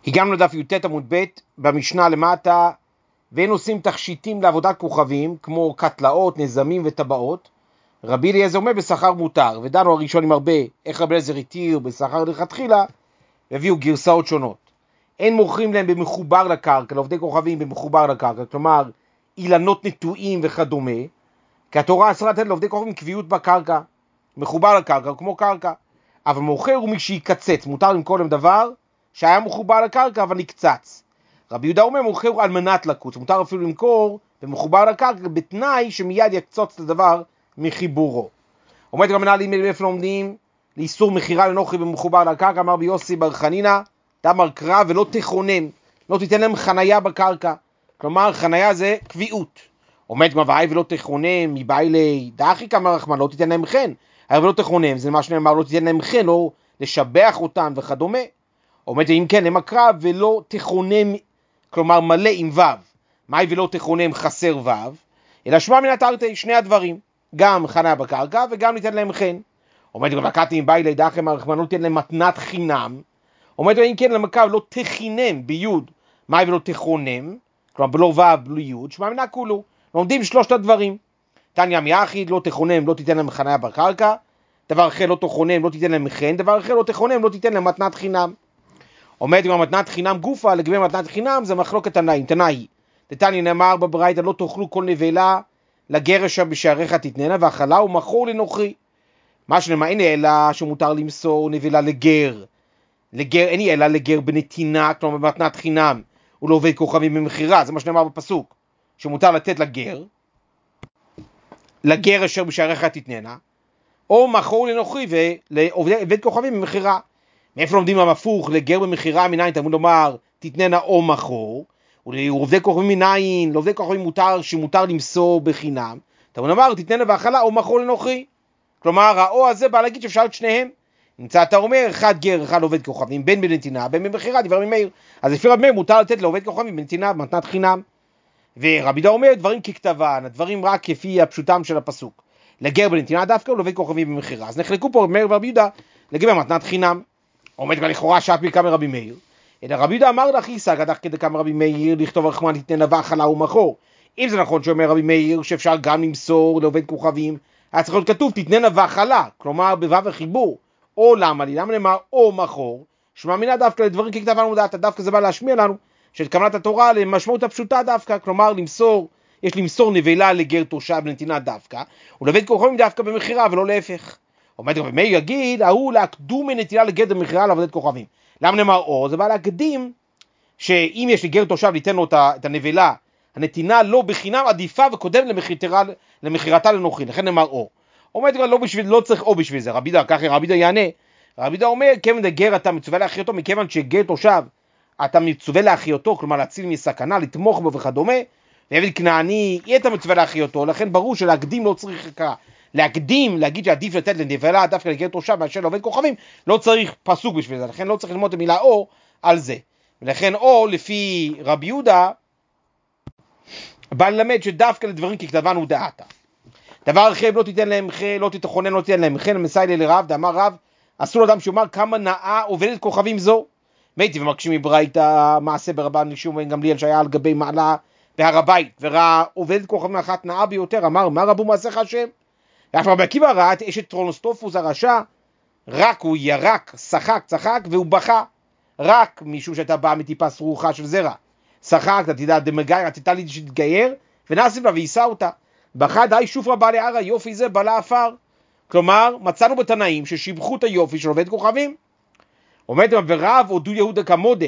הגענו לדף י"ט עמוד ב' במשנה למטה, ואין עושים תכשיטים לעבודת כוכבים, כמו קטלאות, נזמים וטבעות. רבי אליעזר אומר בשכר מותר, ודנו הראשונים הרבה איך רבי אליעזר התיר בשכר לכתחילה, והביאו גרסאות שונות. אין מוכרים להם במחובר לקרקע, לעובדי כוכבים במחובר לקרקע, כלומר אילנות נטועים וכדומה, כי התורה אסרה לתת לעובדי כוכבים קביעות בקרקע, מחובר לקרקע כמו קרקע. אבל מוכר הוא מי שיקצץ, מותר למכור להם דבר שהיה מחובר לקרקע אבל נקצץ. רבי יהודה אומר מוכר הוא על מנת לקוץ, מותר אפילו למכור ומחובר לקרקע בתנאי שמיד יקצוץ את הדבר מחיבורו. אומרת גם מנהלים איפה לומדים לאיסור מחירה לנוכרי במחובר לקרקע, אמר ביוסי בר חנינא דאמר קרא ולא תכונן, לא תיתן להם חנייה בקרקע, כלומר חנייה זה קביעות. אומרת מבעי ולא תכונן מבעילי דאחי כמה רחמן, לא תיתן להם חן, אבל לא תכונן זה מה שנאמר לא תיתן להם חן, לא לשבח אותם וכדומה. אומרת אם כן הם הקרב ולא תכונן, כלומר מלא עם ו', מהי ולא תכונן חסר ו', אלא שמע מן התרתי שני הדברים, גם חניה בקרקע וגם ניתן להם חן. אומרת גם לקחתי עם בעילי דאחי כמה רחמן, לא תיתן להם מתנת חינם. אומרת אם כן למקרב לא תכינם ביוד, מהי ולא תכונן, כלומר בלא ו' בלא יוד, שמע מן הכולו. לומדים שלושת הדברים. תניא מיחיד לא תכונן לא תיתן להם חניה בקרקע, דבר אחר לא תכונן לא תיתן להם חן, דבר אחר לא תכונן לא תיתן להם מתנת חינם. אומרת גם מתנת חינם גופה, לגבי מתנת חינם זה מחלוקת תנאים. תנאי דתניא נאמר בברייתא לא תאכלו כל נבלה לגר אשר בשעריך תתננה, ואכלה ומכור לנוכרי. מה שנאמר אין אלא שמותר למסור נבלה לגר, אין אלא לגר בנתינה, כלומר במתנת חינם, ולעובד כוכבים במכירה, זה מה שנאמר בפסוק, שמותר לתת לגר אשר בשעריך תתננה, או מכור לנוכרי ולעובד כוכבים במכירה. מאיפה לומדים המפוך לגר במכירה מנין? תלמוד לומר תתננה או מכור, ולעובדי כוכבים מנין? לעובדי כוכבים מותר שמותר למסור בחינם, תלמוד לומר תתננה ואכלה או מכור לנוכרי. כלומר האו הזה בא להגיד שאפשר את שניהם. נמצא אתה אומר אחד גר אחד עובד כוכבים, בין בנתינה בין במכירה, דבר ממאיר. אז לפי רבי מאיר מותר לתת לעובד כוכבים בנתינה במתנת חינם. ורבי יהודה אומר דברים ככתבן, הדברים רק כפי הפשוטם של הפסוק, לגר בנתינה דווקא ולעובד כוכבים במכירה. אז נחלקו פה רבי מאיר ורבי יהודה לגבי מתנת חינם. עומד כבר לכאורה שעת מכמה רבי מאיר, אלא רבי יהודה אמר לך איסק עד כדי כמה רבי מאיר לכתוב רחמן תתננה ואכלה ומכור. אם זה נכון שאומר רבי מאיר שאפשר גם למסור לעובד כוכבים, היה צריך להיות כתוב תתננה ואכלה, כלומר בו' וחיבור. או למה נאמר או מכור, שמע מינה דווקא לדברים ככתבן ודעתה, דווקא זה בא להשמיע לנו של כוונת התורה למשמעות הפשוטה דווקא, כלומר למסור, יש למסור נבלה לגר תושב בנתינה דווקא, ולעובד כוכבים דווקא במכירה ולא להפך. עומד רבי מאיר יגיד, ההוא להקדום מנתינה לגר במכירה לעבודת כוכבים. למה נאמר או? זה בא להקדים שאם יש לגר תושב ליתן לו את הנבלה, הנתינה לא בחינם עדיפה וקודם למכירתה לנוכרי, לכן נאמר או. עומד לא צריך או בשביל זה. רבי יהודה, ככה רבי יהודה יענה. רבי יהודה אומר, כיוון דגר אתה מצווה להחיותו, מכיוון שגר תושב אתה מצווה להחיותו, כלומר להציל מסכנה, לתמוך בו וכדומה, ועבד כנעני אתה מצווה להחיותו, לכן ברור שלהקדים לא צריך הכרה. להקדים, להגיד שעדיף לתת לנבלה דווקא לגר תושב מאשר לעובד כוכבים, לא צריך פסוק בשביל זה, לכן לא צריך ללמוד את המילה או על זה. ולכן או לפי רבי יהודה בא ללמד שדווקא לדברים ככתבן ודעתה. דבר אחר לא תיתן להם חן, לא תתכונן, לא תיתן להם חן, מסיילי לרב, דאמר רב, אסור לאדם שאומר כמה נאה עובדת כוכבים זו. מייתי ומקשים מברייתא מעשה ברבן ישוע בן גמליאל שהיה על גבי מעלה בהר הבית, וראה עובדת כוכבים אחת נאה ביותר, אמר מה רבו מעשיך השם? ואף רבי עקיבא ראה את אשת טרונוסטופוס הרשע, רק הוא ירק, צחק והוא בכה, רק משום שהייתה באה מטיפה סרוחה של זרע, צחק, תדע דמגייר, תתתה לי שתתגייר, ונאסף לה ויישא אותה. בכה די שופרה בעלי ערה, יופי זה בלה עפר. כלומר, מצאנו בתנאים ששיבחו את היופי של עובד כוכבים. עומד ורב הודו יהודה כמודה.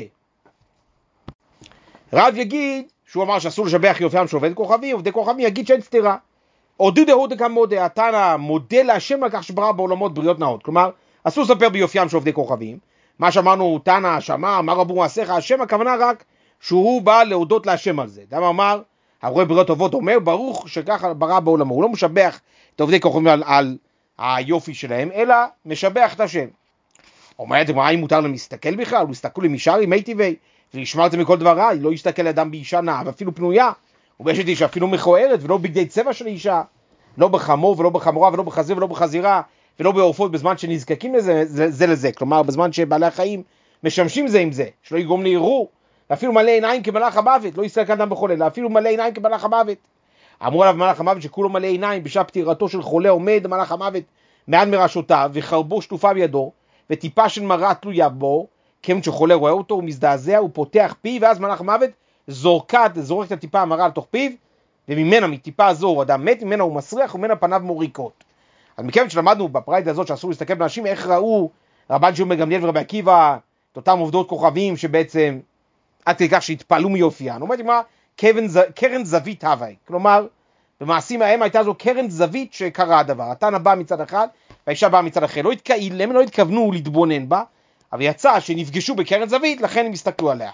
רב יגיד, שהוא אמר שאסור לשבח יופיים של עובד כוכבים, עובדי כוכבים יגיד שאין סתירה. הודו יהודה כמודה, התנא מודה להשם על כך שברא בעולמות בריות נאות. כלומר, אסור לספר ביופיים של עובדי כוכבים. מה שאמרנו, תנא, שמע, מה רבו מעשיך השם, הכוונה רק שהוא בא להודות להשם על זה. דמה אמר, הרואה בריות טובות אומר, ברוך שככה ברא בעולמו. הוא לא משבח את עובדי כוכבים על היופי שלהם, אלא משבח את השם. אומרת, האם מותר להם להסתכל בכלל? הוא הסתכלו למישרי, מי טבעי, והשמרתם מכל דבר רע, לא יסתכל לאדם באישה נאה, ואפילו פנויה, ובאשת אישה אפילו מכוערת, ולא בגדי צבע של אישה, לא בחמור ולא בחמורה, ולא בחזיר ולא בחזירה, ולא בעורפות בזמן שנזקקים לזה, זה לזה. כלומר, בזמן שבעלי החיים משמשים זה עם זה, שלא יגרום לערעור, ואפילו מלא עיניים כמלאך המוות, לא יסתכל אדם בחולה, אלא אפילו מלא עיניים כמלאך המוות. אמרו עליו מלאך המוות שכולו מלא עיניים, בשעה פטירתו של חולה עומד מלאך המוות מעל מראשותיו, וחרבו שטופה בידו, וטיפה של מרה תלויה בו, כיוון שחולה רואה אותו, הוא מזדעזע, הוא פותח פיו, ואז מלאך המוות זורק את הטיפה המרה לתוך פיו, וממנה, מטיפה הזו, אדם מת, ממנה הוא מסריח, וממנה פניו מוריקות. אז מכיוון שלמדנו בפרייתא הזאת שאסור להסתכל באנשים, איך ראו רבן שמעון בן גמליאל ורבי עקיבא, את אותם עובדות כוכבים שבעצם עד כדי כך שהתפעלו מיופיין. אומרת מה? קרן זווית הווי. כלומר, במעשים ההם הייתה זו קרן זווית שקרה הדבר. התנא בא מצד אחד, והאישה באה מצד אחר. הם לא התכוונו להתבונן בה, אבל יצא שנפגשו בקרן זווית, לכן הם הסתכלו עליה.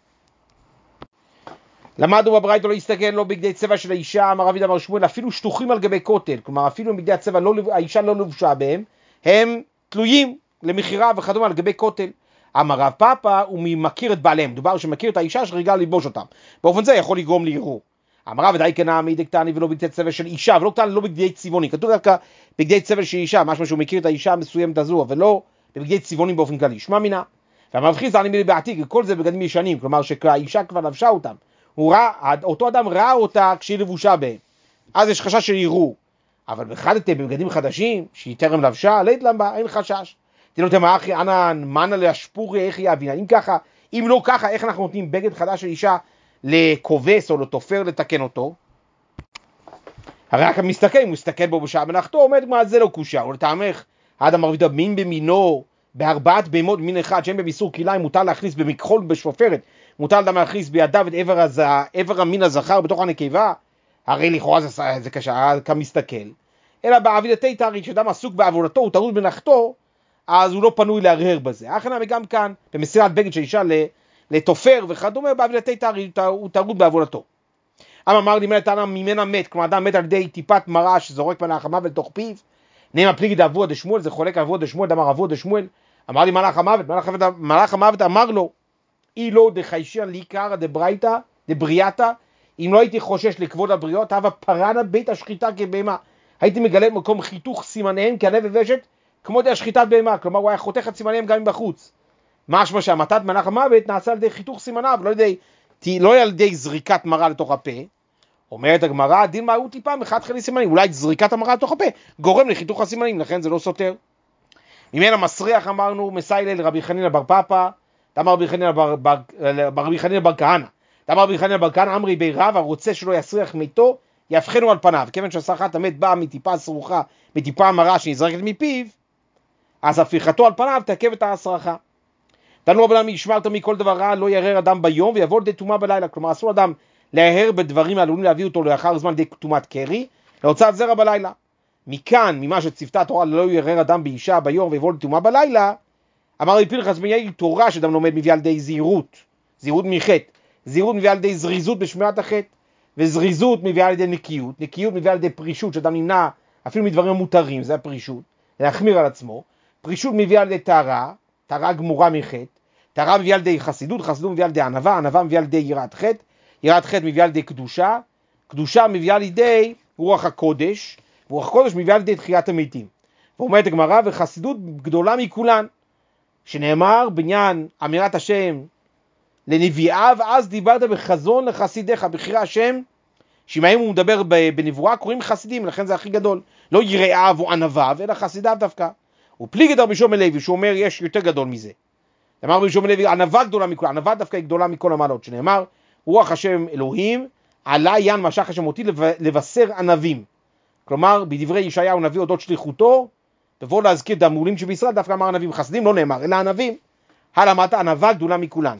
למדנו בברייתא לא להסתכל לא בגדי צבע של האישה, אמר רבי אמר שמואל, אפילו שטוחים על גבי כותל, כלומר אפילו בגדי הצבע האישה לא לבושה בהם, הם תלויים למכירה וכדומה על גבי כותל. אמר רב פאפא, הוא מכיר את בעליהם, מדובר שמכיר את האישה שרגילה ללבוש אותם. באופן זה יכול לגרום לערעור. אמר רב ודאי כן העמי דקטני ולא בגדי צבע של אישה, ולא קטן לא בגדי צבעוני. כתוב דווקא בגדי צבע של אישה, משהו שהוא מכיר את האישה המסוימת הזו, אבל לא בגדי צבעונים באופן כללי. שמע מינה. והמבחיז דני מילי בעתיק, כל זה בגדים ישנים, כלומר שהאישה כבר לבשה אותם. אותו אדם ראה אותה כשהיא לבושה בהם. אז יש חשש של ערעור. אבל בחדתם בבגדים חדשים, שהיא טרם לבשה, לית למה, אין חשש. תראו מה אחי, אנא מנה להשפורי, איך היא אבינה. אם ככה, אם לא ככה, איך אנחנו נותנים בגד חדש של אישה לכובס או לתופר לתקן אותו? הרי רק המסתכל, אם הוא מסתכל בו בשעה מנחתו, עומד מה זה לא קושה. או לטעמך, האדם מרביד מין במינו, בארבעת בהמות מין אחד, שאין בביסור כליים, מותר להכניס במכחול בשופרת, מותר אדם להכניס בידיו את עבר המין הזכר בתוך הנקבה, הרי לכאורה זה קשה, כמסתכל. אלא בעבידתי תארי, כשאדם עסוק בעבודתו, הוא טרוד בנחתו, אז הוא לא פנוי להרהר בזה. אחרי וגם כאן, במסירת בגד של אישה לתופר וכדומה, בעבידתי תארי, הוא טרוד בעבודתו. אמר לי ממנה מת, כלומר אדם מת על ידי טיפת מרה שזורק מלאך המוות לתוך פיו, נאמר פליגי דאבוה דשמואל, זה חולק על אבוה דשמואל, אמר אבוה דשמואל, אמר לי מלאך המוות אמר לו, אי לא דחיישן לי קרא דברייתא, אם לא הייתי חושש לכבוד הבריות, הווה פרנה בית השחיטה כבהמה, הייתי מגלה במקום חיתוך סימניהם כענב ובשת, כמו די השחיטת בהמה, כלומר הוא היה חותך את סימניהם גם מבחוץ. משמע שהמתת מלאך המוות נעשה על ידי חיתוך סימניו, לא על ידי זריקת מרה לתוך הפה. אומרת הגמרא, דין מה הוא טיפה מחד חלי סימנים, אולי זריקת המרה לתוך הפה גורם לחיתוך הסימנים, לכן זה לא סותר. ממנה מסריח אמרנו, מסיילל רבי חנינא בר פאפא, אמר רבי חנינא בר כהנא, אמר רבי חנינא בר כהנא, אמרי בי רב, הרוצה שלא יסריח מתו, יבחנו על פניו, כיוון שהסרחת המת באה מטיפה סרוחה, מטיפה מרה שנזרקת מפיו, אז הפיכתו על פניו תעכב את ההסרחה. תנו רבנן ישמרת מכל דבר רע, לא ירהר אדם ביום ויבוא לידי טומאה בלילה, כלומר אסור אדם להרהר בדברים העלולים להביא אותו לאחר זמן לידי טומאת קרי, להוצאת זרע בלילה. מכאן, ממה שצוותה התורה לא ירהר אדם באישה ביום ויבוא לידי טומאה בלילה, אמר רבי פנחס בן יאיר, תורה שאדם לומד מביאה על ידי זהירות מחטא, זהירות מביאה על ידי זריזות בשמירת החטא, וזריזות מביאה על ידי נקיות, נקיות מביאה על ידי פרישות, שאדם נמנע אפילו מדברים מותרים, זה הפרישות, להחמיר על עצמו, פרישות מביאה על ידי טהרה, טהרה גמורה מחטא, טהרה מביאה על ידי חסידות, חסידות מביאה על ידי ענווה, ענווה מביאה על ידי יראת חטא, יראת חטא מביאה על ידי קדושה, קדושה מביאה על ידי רוח הקודש, ורוח הקודש מביאה על ידי תחיית המתים. ואומרת הגמרא, וחסידות גדולה מכולן, שנאמר בעניין אמירת השם לנביאיו, אז דיברת בחזון לחסידיך, בחירי השם, שמהם הוא מדבר בנבואה, קוראים חסידים, לכן זה הכי גדול, לא יראיו או ענוויו, אלא חסידיו דווקא. ופליגי רבי שמעון לוי, שהוא אומר יש יותר גדול מזה. אמר רבי שמעון לוי, ענווה גדולה מכל, ענווה דווקא היא גדולה מכל המעלות, שנאמר, רוח השם אלוהים, עלה ין משך השם אותי לבשר ענבים. כלומר, בדברי ישעיהו נביא אודות שליחותו, בבוא להזכיר את המעולים שבישראל, דווקא אמר ענבים, חסדים לא נאמר, אלא ענבים. הלמת ענווה גדולה מכולן.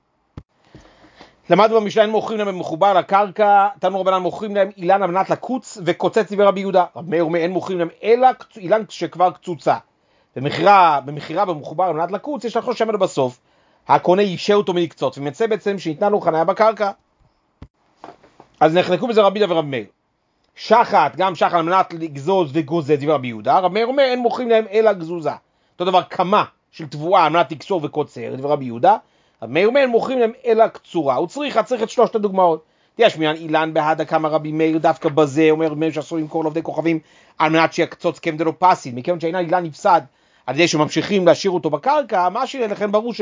למדנו במשנה, אין מוכרים להם מחובר לקרקע, תנו רבנן מוכרים להם אילן על מנת לקוץ וקוצץ דבר רבי יהודה. רבי מאיר אומר, אין מוכרים להם אלא אילן שכבר קצוצה. במחירה במחובר על מנת לקוץ, יש לחוש שמן בסוף, הקונה יישר אותו מלקצוץ, ומצא בעצם שניתנה לו חניה בקרקע. אז נחלקו בזה רבי יהודה ורבי מאיר. שחת, גם שחת על מנת לגזוז וגוזז דבר רבי יהודה, רבי מאיר אומר, אין מוכרים להם אלא גזוזה. אותו דבר כמה של תבואה על מנת לקצור וקוצר, דבר רבי יהודה. רבי מאיר אומר, מוכרים להם אלא קצורה. הוא צריך את שלושת הדוגמאות. יש מעניין אילן בהדה כמה רבי מאיר דווקא בזה, אומר רבי מאיר שאסור למכור לעובדי כוכבים על מנת שיקצוץ כמדי לא פסיד, מכיוון שהעניין אילן נפסד על ידי שממשיכים להשאיר אותו בקרקע, מה שיהיה לכם ברור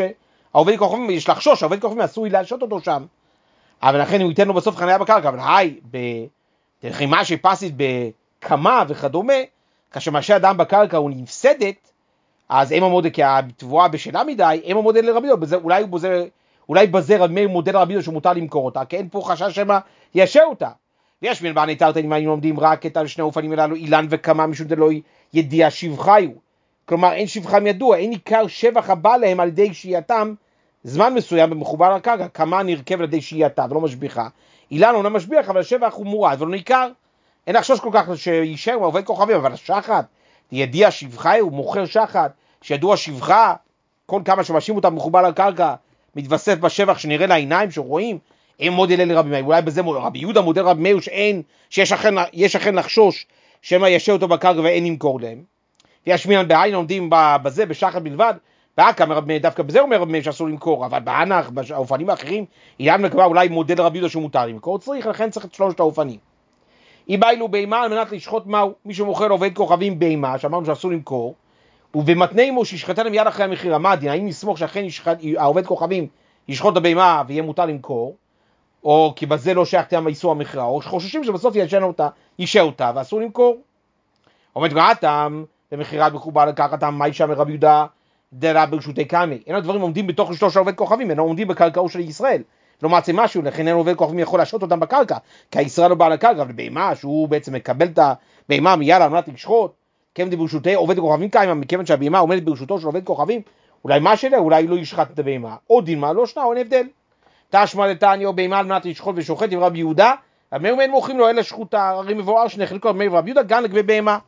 העובד כוכבים, יש לחשוש, העובד כוכבים עשוי להשעות אותו שם. אבל לכן הוא ייתן לו בסוף חניה בקרקע, אבל בלחימה שפסית בקמה וכדומה, כאשר מה שאדם בקרקע הוא נפסדת, אז אם המודל, כי התבואה בשלה מדי, אם המודל לרבי יהודה, אולי בזה רבי מאיר מודל לרבי יהודה שמותר למכור אותה, כי אין פה חשש שמא יאשר אותה. ויש מן בעני תרתנים היינו לומדים רק את שני האופנים הללו, אילן וקמה, משום דלא ידיע שבחיו. כלומר, אין שבחם ידוע, אין עיקר שבח הבא להם על ידי שהייתם זמן מסוים במחובר לקרקע, קמה נרכב על ידי שהייתה ולא משביחה. אילן הוא לא משביח, אבל השבח הוא מורד ולא ניכר. אין לחשוש כל כך שישאר מעובד כוכבים, אבל השחת, ידיע שבחיו, הוא מוכר שחת, שידוע שבחה, כל כמה שמשים אותם מחובר לקרקע, מתווסף בשבח שנראה לעיניים שרואים, אין מודל אל רבי מאיר, אולי בזה רבי יהודה מודל רבי מאיר שיש אכן לחשוש שמא ישאר אותו בקרקע ואין למכור להם. ויש מינן בעין עומדים בזה, בשחת בלבד, דווקא בזה אומר רבי מאיר שאסור למכור, אבל בענך, באופנים האחרים, אילן וקמה אולי מודל רבי יהודה שמותר למכור, לכן צריך את שלושת האופנים. איבאילו בהמה על מנת לשחוט מהו, מי שמוכר עובד כוכבים בהמה, שאמרנו שאסור למכור, ובמתנה עמו שישחטה להם יד אחרי המחיר, מה הדין? האם נסמוך שאכן העובד כוכבים ישחוט את הבהמה ויהיה מותר למכור, או כי בזה לא שייך איסור המכירה, או חוששים שבסוף יישאר אותה ואסור למכור. עומד גאתם במכירת מחובר לקחתם, מה ישם מרבי יהודה דרה ברשותי קמי. אין הדברים עומדים בתוך שלוש העובד כוכבים, אין עומדים בקרקעו של ישראל. לא מצא משהו, לכן אין עובד כוכבים יכול להשעות אותם בקרקע, כי הישראל לא בא לקרקע, אבל בהמה שהוא בעצם מקבל את הבהמה מיד על מנת לשחוט, כיוון ברשותי עובד כוכבים קיימה, מכיוון שהבהמה עומדת ברשותו של עובד כוכבים, אולי מה שלה, אולי לא ישחט את הבהמה, או דין מה, לא שנה, או אין הבדל. תשמע לתניא בהמה על מנת לשחוט ושוחט עם רבי יהודה, המאמן מוכרים לו אלה שחוטה, הרי מבואר שני חלקו רבי יהודה גם לגבי בהמה.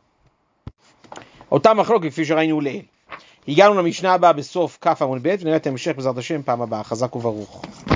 אותה מחלוקת כפי שראינו לעיל. הגענו למשנה הבאה בסוף כף עמוד ב' ונראה את המשך בעזרת השם פעם הבאה. חזק וברוך.